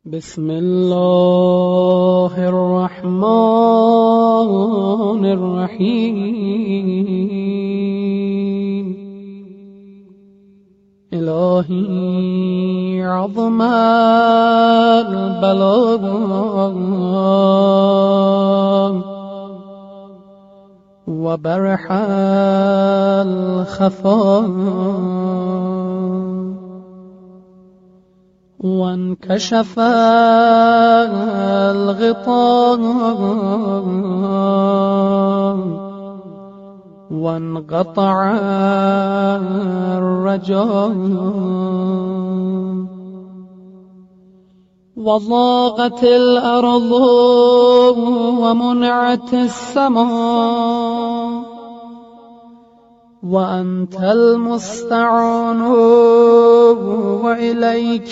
بسم الله الرحمن الرحيم. إلهي عظم البلاء وبرح الخفاء وانكشف الغطاء وانقطع الرجاء وضاقت الأرض ومنعت السماء وأنت المستعان وإليك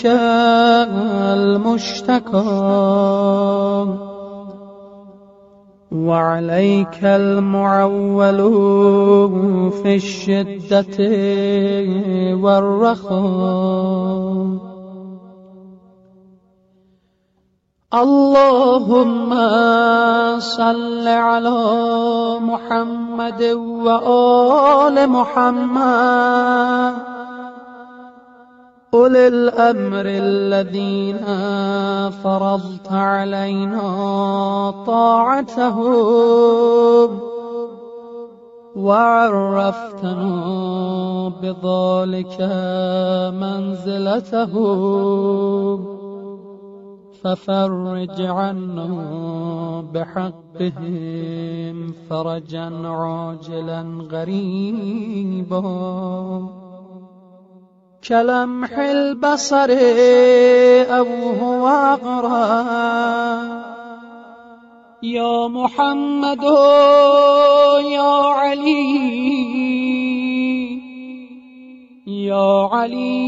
المشتكى وعليك المعول في الشدة والرخاء. اللهم صل على محمد وآل محمد أولي الأمر الذين فرضت علينا طاعتهم وعرفتنا بذلك منزلتهم، ففرج عنا بحقهم فرجا عاجلا غريبا كلمح البصر أو هو أقرب. يا محمد يا علي يا علي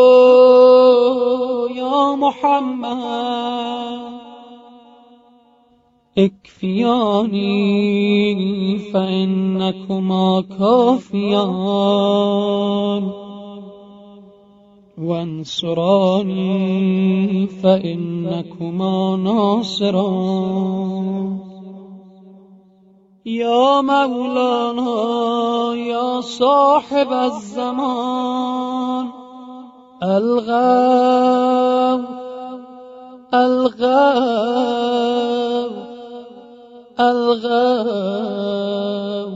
يا محمد اكفياني فإنكما كافيان وانصراني فإنكما ناصران. يا مولانا يا صاحب الزمان الغاو الغاو الغاو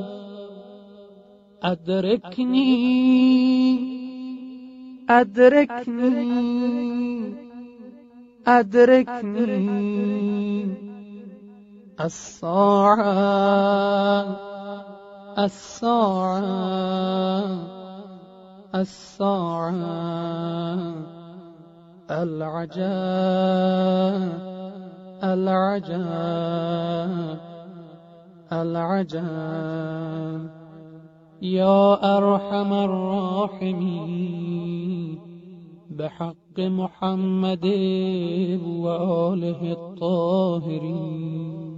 أدركني أدركني أدركني الساعة الساعة الساعة العجاب العجاب العجاب. يا أرحم الراحمين بحق محمد وآله الطاهرين.